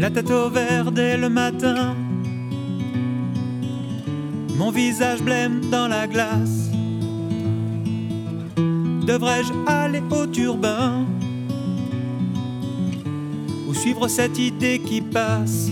La tête au vert dès le matin, mon visage blême dans la glace. Devrais-je aller au turbin ou suivre cette idée qui passe?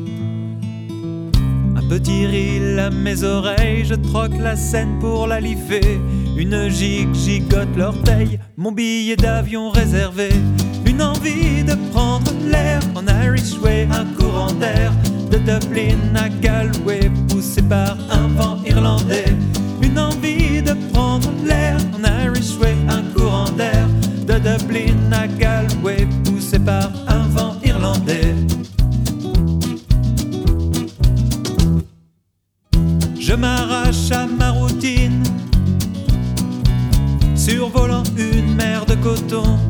Un petit reel à mes oreilles, je troque la scène pour la liffer. Une gigue gigote l'orteil, mon billet d'avion réservé. Une envie de prendre l'air en Irish Way, un courant d'air de Dublin à Galway, poussé par un vent irlandais. Une envie de prendre l'air en Irish Way, un courant d'air de Dublin à Galway, poussé par un vent irlandais. Je m'arrache à ma routine, survolant une mer de coton.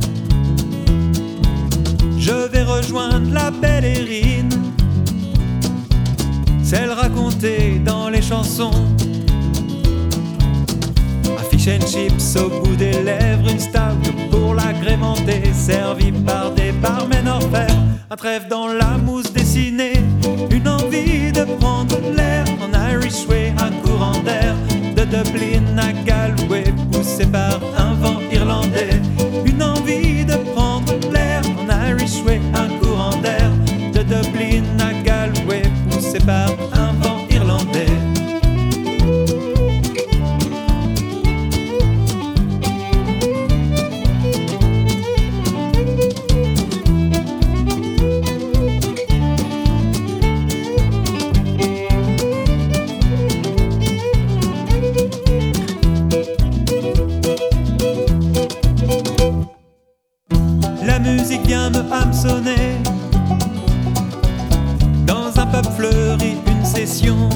Je vais rejoindre la belle Erin, celle racontée dans les chansons. Un fish and chips au bout des lèvres, une stout pour l'agrémenter, servie par des barmen hors pair. Un trèfle dans la mousse dessinée, une envie de prendre l'air en Irish Way, un courant d'air de Dublin à Galway, poussé par un vent irlandais. Une envie de prendre l'air en Irish Way, un courant d'air de Dublin à Galway, poussé par un vent irlandais. La musique vient me hameçonner, dans un pub fleuri, une session.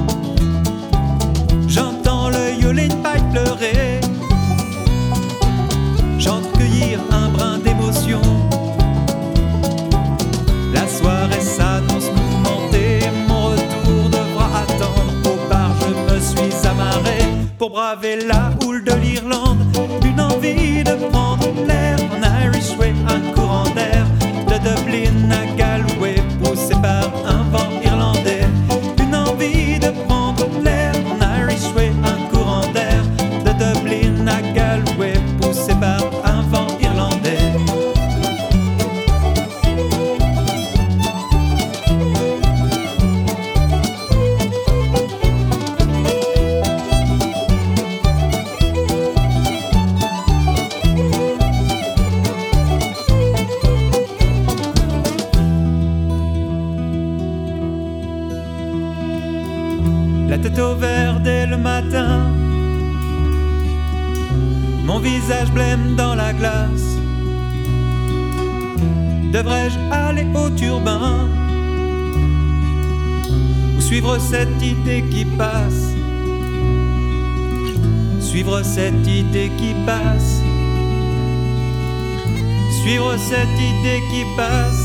J'entends le Yolene Pike pleurer, j'entends cueillir un brin d'émotion. La soirée s'annonce mouvementée, mon retour devra attendre. Au bar je me suis amarré pour braver la houle de l'Irlande. Une envie de prendre l'air en Irish Way, un courant d'air de Dublin à Galway, poussé par un vent irlandais. Une envie de prendre l'air en Irish Way, un courant d'air de Dublin à Galway, poussé par un vent irlandais. La tête au vert dès le matin, mon visage blême dans la glace. Devrais-je aller au turbin ou suivre cette idée qui passe? Suivre cette idée qui passe, suivre cette idée qui passe.